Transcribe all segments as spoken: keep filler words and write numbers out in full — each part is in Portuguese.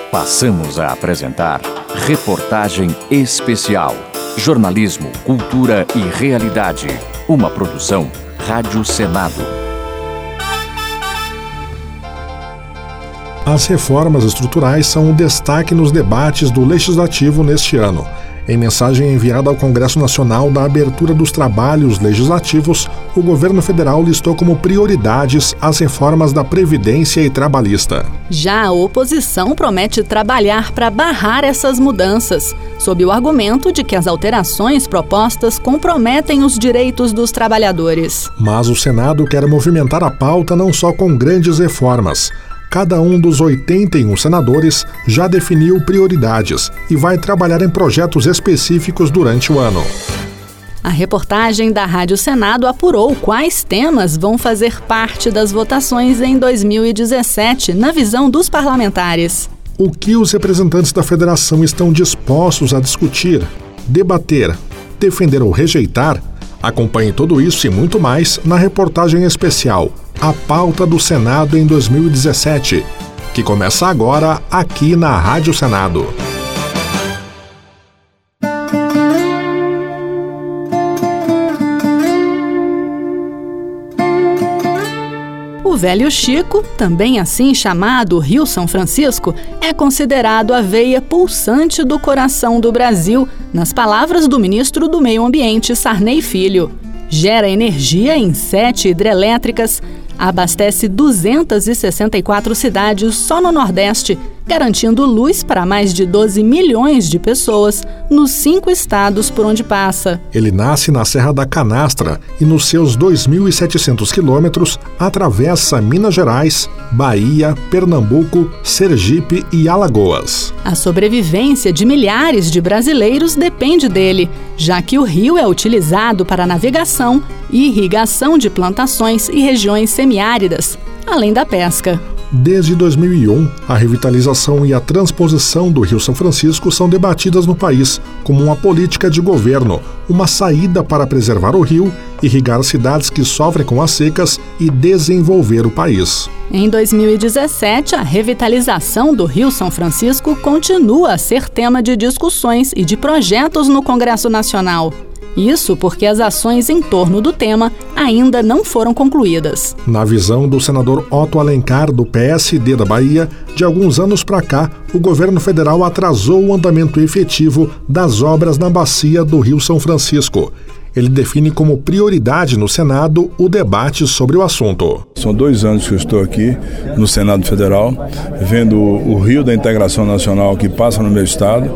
Passamos a apresentar Reportagem Especial. Jornalismo, cultura e realidade. Uma produção Rádio Senado. As reformas estruturais são um destaque nos debates do Legislativo neste ano. Em mensagem enviada ao Congresso Nacional na abertura dos trabalhos legislativos, o governo federal listou como prioridades as reformas da Previdência e Trabalhista. Já a oposição promete trabalhar para barrar essas mudanças, sob o argumento de que as alterações propostas comprometem os direitos dos trabalhadores. Mas o Senado quer movimentar a pauta não só com grandes reformas. Cada um dos oitenta e um senadores já definiu prioridades e vai trabalhar em projetos específicos durante o ano. A reportagem da Rádio Senado apurou quais temas vão fazer parte das votações em dois mil e dezessete, na visão dos parlamentares. O que os representantes da federação estão dispostos a discutir, debater, defender ou rejeitar? Acompanhe tudo isso e muito mais na reportagem especial A Pauta do Senado em dois mil e dezessete, que começa agora aqui na Rádio Senado. O Velho Chico, também assim chamado Rio São Francisco, é considerado a veia pulsante do coração do Brasil, nas palavras do ministro do Meio Ambiente, Sarney Filho. Gera energia em sete hidrelétricas, abastece duzentas e sessenta e quatro cidades só no Nordeste, garantindo luz para mais de doze milhões de pessoas nos cinco estados por onde passa. Ele nasce na Serra da Canastra e nos seus dois mil e setecentos quilômetros atravessa Minas Gerais, Bahia, Pernambuco, Sergipe e Alagoas. A sobrevivência de milhares de brasileiros depende dele, já que o rio é utilizado para navegação e irrigação de plantações e regiões semiáridas, além da pesca. Desde dois mil e um, a revitalização e a transposição do Rio São Francisco são debatidas no país como uma política de governo, uma saída para preservar o rio, irrigar cidades que sofrem com as secas e desenvolver o país. Em dois mil e dezessete, a revitalização do Rio São Francisco continua a ser tema de discussões e de projetos no Congresso Nacional. Isso porque as ações em torno do tema ainda não foram concluídas. Na visão do senador Otto Alencar, do P S D da Bahia, de alguns anos para cá, o governo federal atrasou o andamento efetivo das obras na bacia do Rio São Francisco. Ele define como prioridade no Senado o debate sobre o assunto. São dois anos que eu estou aqui no Senado Federal, vendo o Rio da Integração Nacional que passa no meu estado,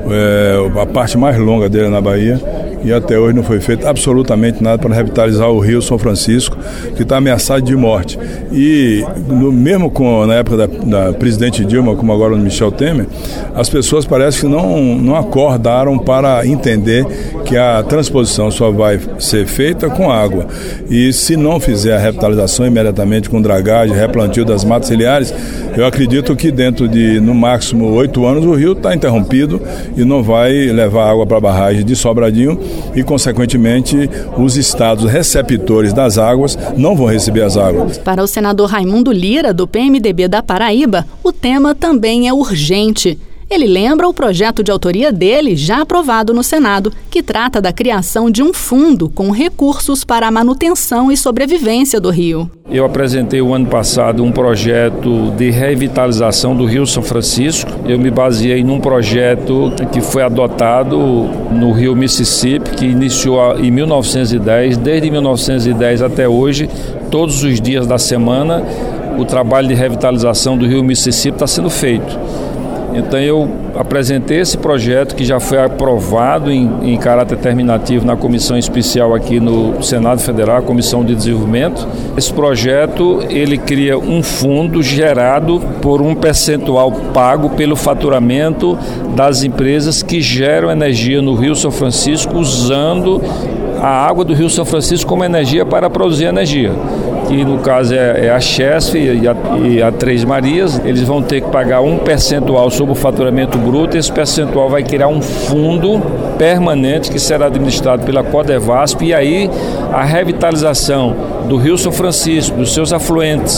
é, a parte mais longa dele é na Bahia, e até hoje não foi feito absolutamente nada para revitalizar o Rio São Francisco, que está ameaçado de morte. E no, mesmo com, na época da, da presidente Dilma, como agora no Michel Temer, as pessoas parecem que não, não acordaram para entender que a transposição só vai ser feita com água. E se não fizer a revitalização imediatamente com dragagem, replantio das matas ciliares, eu acredito que dentro de, no máximo, oito anos, o rio está interrompido e não vai levar água para a barragem de Sobradinho e, consequentemente, os estados receptores das águas não vão receber as águas. Para o senador Raimundo Lira, do P M D B da Paraíba, o tema também é urgente. Ele lembra o projeto de autoria dele, já aprovado no Senado, que trata da criação de um fundo com recursos para a manutenção e sobrevivência do rio. Eu apresentei o ano passado um projeto de revitalização do Rio São Francisco. Eu me baseei num projeto que foi adotado no Rio Mississippi, que iniciou em mil novecentos e dez. Desde mil novecentos e dez até hoje, todos os dias da semana, o trabalho de revitalização do Rio Mississippi está sendo feito. Então eu apresentei esse projeto que já foi aprovado em, em caráter terminativo na comissão especial aqui no Senado Federal, a Comissão de Desenvolvimento. Esse projeto, ele cria um fundo gerado por um percentual pago pelo faturamento das empresas que geram energia no Rio São Francisco usando a água do Rio São Francisco como energia para produzir energia. Que no caso é, é a Chesf e a, e a Três Marias. Eles vão ter que pagar um percentual sobre o faturamento bruto. Esse percentual vai criar um fundo permanente que será administrado pela Codevasp, e aí a revitalização do Rio São Francisco, dos seus afluentes,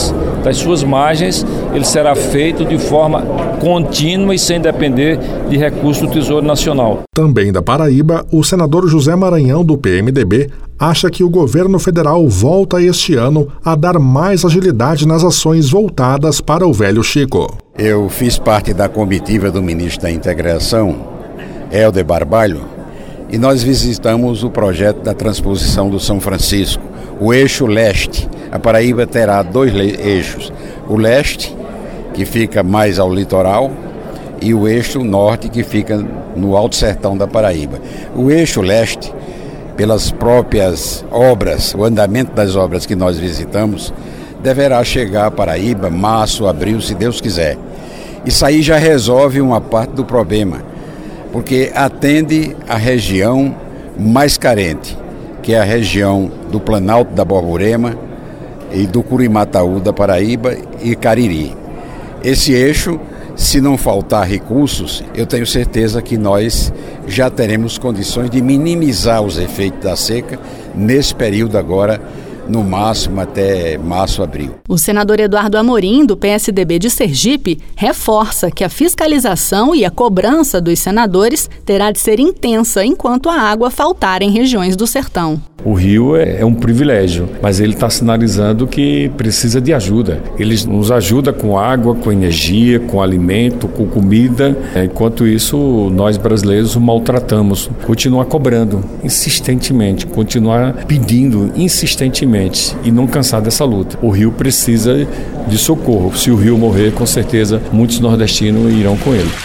das suas margens, ele será feito de forma contínua e sem depender de recursos do Tesouro Nacional. Também da Paraíba, o senador José Maranhão, do P M D B, acha que o governo federal volta este ano a dar mais agilidade nas ações voltadas para o Velho Chico. Eu fiz parte da comitiva do ministro da Integração, Helder Barbalho, e nós visitamos o projeto da transposição do São Francisco, o eixo leste. A Paraíba terá dois eixos, o leste, que fica mais ao litoral, e o eixo norte, que fica no Alto Sertão da Paraíba. O eixo leste, pelas próprias obras, o andamento das obras que nós visitamos, deverá chegar à Paraíba, março, abril, se Deus quiser. Isso aí já resolve uma parte do problema, porque atende a região mais carente, que é a região do Planalto da Borborema e do Curimataú da Paraíba e Cariri. Esse eixo, se não faltar recursos, eu tenho certeza que nós já teremos condições de minimizar os efeitos da seca nesse período agora, no máximo até março, abril. O senador Eduardo Amorim, do P S D B de Sergipe, reforça que a fiscalização e a cobrança dos senadores terá de ser intensa enquanto a água faltar em regiões do sertão. O rio é, é um privilégio, mas ele está sinalizando que precisa de ajuda. Ele nos ajuda com água, com energia, com alimento, com comida. Enquanto isso, nós brasileiros o maltratamos. Continuar cobrando insistentemente, continuar pedindo insistentemente e não cansar dessa luta. O rio precisa de socorro. Se o rio morrer, com certeza, muitos nordestinos irão com ele.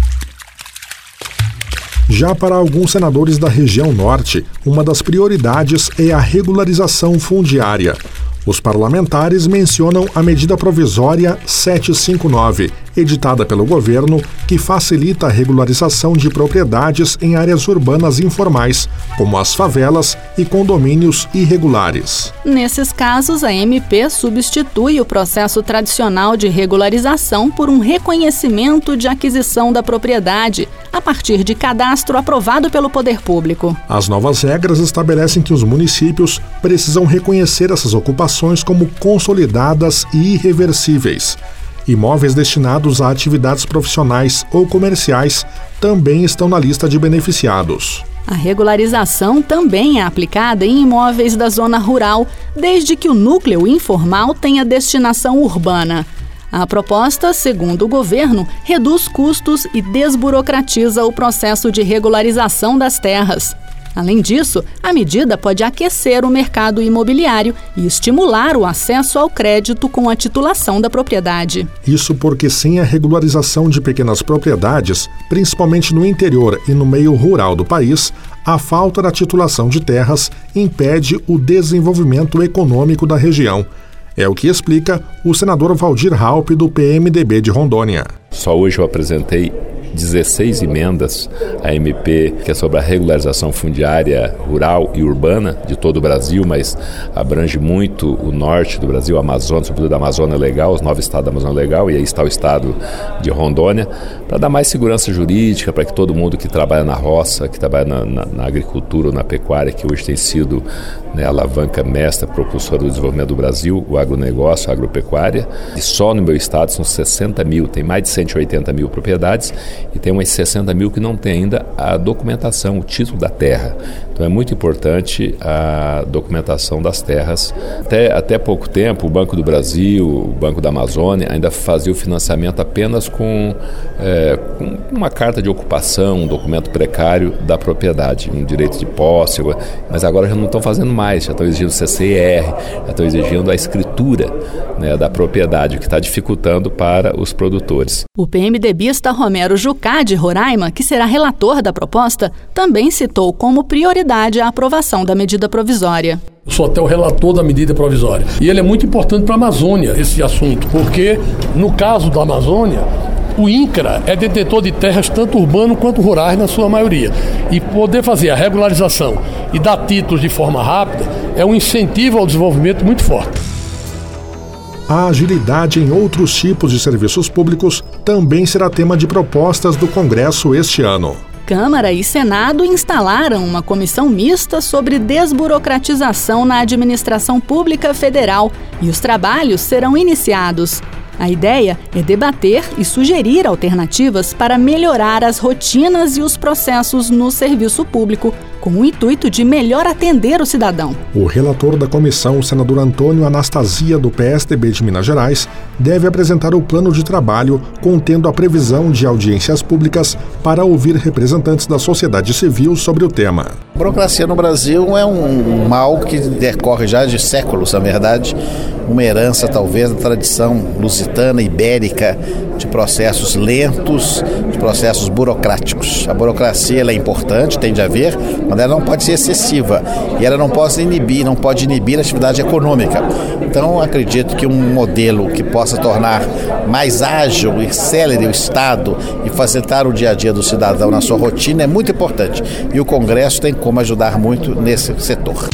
Já para alguns senadores da região norte, uma das prioridades é a regularização fundiária. Os parlamentares mencionam a medida provisória setecentos e cinquenta e nove, editada pelo governo, que facilita a regularização de propriedades em áreas urbanas informais, como as favelas e condomínios irregulares. Nesses casos, a M P substitui o processo tradicional de regularização por um reconhecimento de aquisição da propriedade, a partir de cadastro aprovado pelo poder público. As novas regras estabelecem que os municípios precisam reconhecer essas ocupações como consolidadas e irreversíveis. Imóveis destinados a atividades profissionais ou comerciais também estão na lista de beneficiados. A regularização também é aplicada em imóveis da zona rural, desde que o núcleo informal tenha destinação urbana. A proposta, segundo o governo, reduz custos e desburocratiza o processo de regularização das terras. Além disso, a medida pode aquecer o mercado imobiliário e estimular o acesso ao crédito com a titulação da propriedade. Isso porque sem a regularização de pequenas propriedades, principalmente no interior e no meio rural do país, a falta da titulação de terras impede o desenvolvimento econômico da região. É o que explica o senador Valdir Raupp, do P M D B de Rondônia. Só hoje eu apresentei dezesseis emendas à M P, que é sobre a regularização fundiária rural e urbana de todo o Brasil, mas abrange muito o norte do Brasil, a Amazônia, sobretudo da Amazônia Legal, os nove estados da Amazônia Legal, e aí está o estado de Rondônia, para dar mais segurança jurídica, para que todo mundo que trabalha na roça, que trabalha na, na, na agricultura ou na pecuária, que hoje tem sido, né, a alavanca mestra, propulsora do desenvolvimento do Brasil, o agronegócio, a agropecuária, e só no meu estado são sessenta mil, tem mais de cento e oitenta mil propriedades, e tem umas sessenta mil que não tem ainda a documentação, o título da terra. Então é muito importante a documentação das terras. Até, até pouco tempo, o Banco do Brasil, o Banco da Amazônia, ainda fazia o financiamento apenas com, é, com uma carta de ocupação, um documento precário da propriedade, um direito de posse, mas agora já não estão fazendo mais, já estão exigindo C C I R, já estão exigindo a escritura, né, da propriedade, o que está dificultando para os produtores. O PMDBista Romero Jucá, de Roraima, que será relator da proposta, também citou como prioridade a aprovação da medida provisória. Eu sou até o relator da medida provisória. E ele é muito importante para a Amazônia, esse assunto, porque no caso da Amazônia, o INCRA é detentor de terras tanto urbano quanto rurais na sua maioria. E poder fazer a regularização e dar títulos de forma rápida é um incentivo ao desenvolvimento muito forte. A agilidade em outros tipos de serviços públicos também será tema de propostas do Congresso este ano. Câmara e Senado instalaram uma comissão mista sobre desburocratização na administração pública federal e os trabalhos serão iniciados. A ideia é debater e sugerir alternativas para melhorar as rotinas e os processos no serviço público, com o intuito de melhor atender o cidadão. O relator da comissão, o senador Antônio Anastasia, do P S D B de Minas Gerais, deve apresentar o plano de trabalho contendo a previsão de audiências públicas para ouvir representantes da sociedade civil sobre o tema. A burocracia no Brasil é um mal que decorre já de séculos, na verdade, uma herança talvez da tradição lusitana, ibérica, de processos lentos, de processos burocráticos. A burocracia ela é importante, tem de haver, mas ela não pode ser excessiva e ela não pode inibir, não pode inibir a atividade econômica. Então, acredito que um modelo que possa tornar mais ágil e célere o Estado e facilitar o dia a dia do cidadão na sua rotina é muito importante. E o Congresso tem como ajudar muito nesse setor.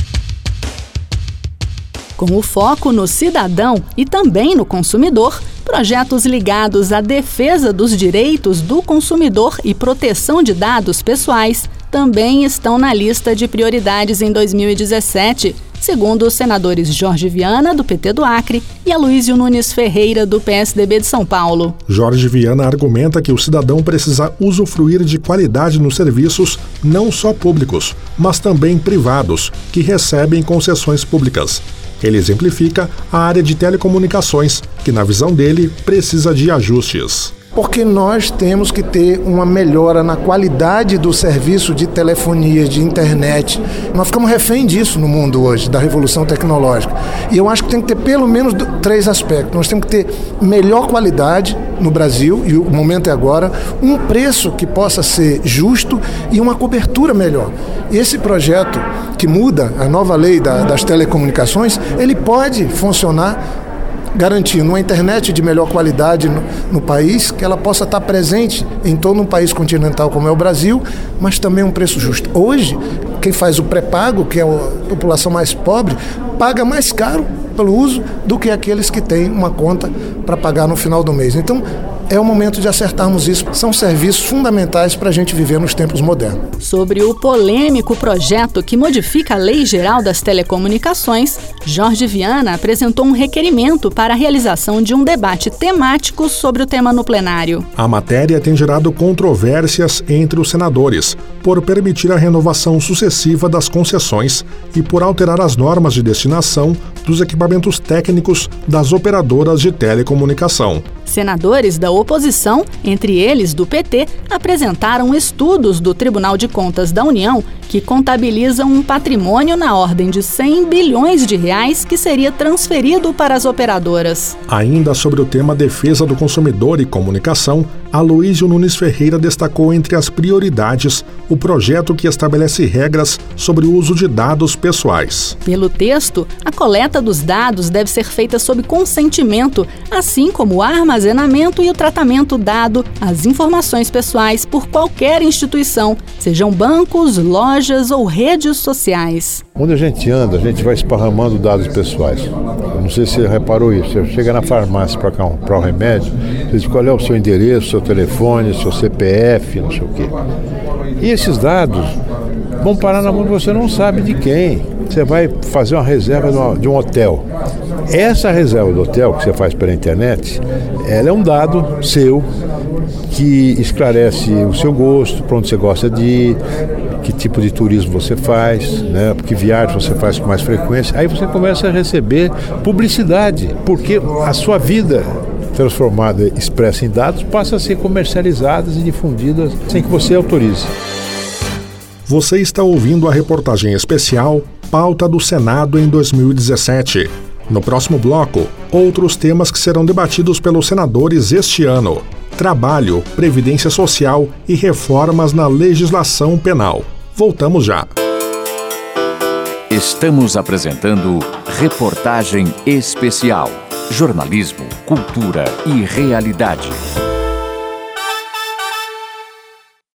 Com o foco no cidadão e também no consumidor, projetos ligados à defesa dos direitos do consumidor e proteção de dados pessoais também estão na lista de prioridades em dois mil e dezessete, segundo os senadores Jorge Viana, do P T do Acre, e Aloysio Nunes Ferreira, do P S D B de São Paulo. Jorge Viana argumenta que o cidadão precisa usufruir de qualidade nos serviços não só públicos, mas também privados, que recebem concessões públicas. Ele exemplifica a área de telecomunicações, que, na visão dele, precisa de ajustes. Porque nós temos que ter uma melhora na qualidade do serviço de telefonia, de internet. Nós ficamos refém disso no mundo hoje, da revolução tecnológica. E eu acho que tem que ter pelo menos três aspectos. Nós temos que ter melhor qualidade no Brasil, e o momento é agora, um preço que possa ser justo e uma cobertura melhor. Esse projeto que muda a nova lei da, das telecomunicações, ele pode funcionar garantindo uma internet de melhor qualidade no, no país, que ela possa estar presente em todo um país continental como é o Brasil, mas também um preço justo. Hoje, quem faz o pré-pago, que é a população mais pobre, paga mais caro pelo uso do que aqueles que têm uma conta para pagar no final do mês. Então, é o momento de acertarmos isso. São serviços fundamentais para a gente viver nos tempos modernos. Sobre o polêmico projeto que modifica a Lei Geral das Telecomunicações, Jorge Viana apresentou um requerimento para a realização de um debate temático sobre o tema no plenário. A matéria tem gerado controvérsias entre os senadores, por permitir a renovação sucessiva das concessões e por alterar as normas de destinação dos equipamentos técnicos das operadoras de telecomunicação. Senadores da oposição, entre eles do P T, apresentaram estudos do Tribunal de Contas da União que contabilizam um patrimônio na ordem de cem bilhões de reais que seria transferido para as operadoras. Ainda sobre o tema defesa do consumidor e comunicação, Aloysio Nunes Ferreira destacou entre as prioridades o projeto que estabelece regras sobre o uso de dados pessoais. Pelo texto, a coleta dos dados deve ser feita sob consentimento, assim como o armazenamento e o tratamento dado às informações pessoais por qualquer instituição, sejam bancos, lojas ou redes sociais. Onde a gente anda, a gente vai esparramando dados pessoais. Eu não sei se você reparou isso. Você chega na farmácia para comprar um remédio, você diz qual é o seu endereço, seu telefone, seu C P F, não sei o quê. E esses dados vão parar na mão que você não sabe de quem. Você vai fazer uma reserva de um hotel. Essa reserva do hotel que você faz pela internet, ela é um dado seu que esclarece o seu gosto, para onde você gosta de ir, que tipo de turismo você faz, né? Que viagem você faz com mais frequência. Aí você começa a receber publicidade, porque a sua vida transformada, expressa em dados, passa a ser comercializadas e difundidas sem que você autorize. Você está ouvindo a reportagem especial Pauta do Senado em dois mil e dezessete. No próximo bloco, outros temas que serão debatidos pelos senadores este ano: trabalho, previdência social e reformas na legislação penal. Voltamos já. Estamos apresentando Reportagem Especial. Jornalismo, cultura e realidade.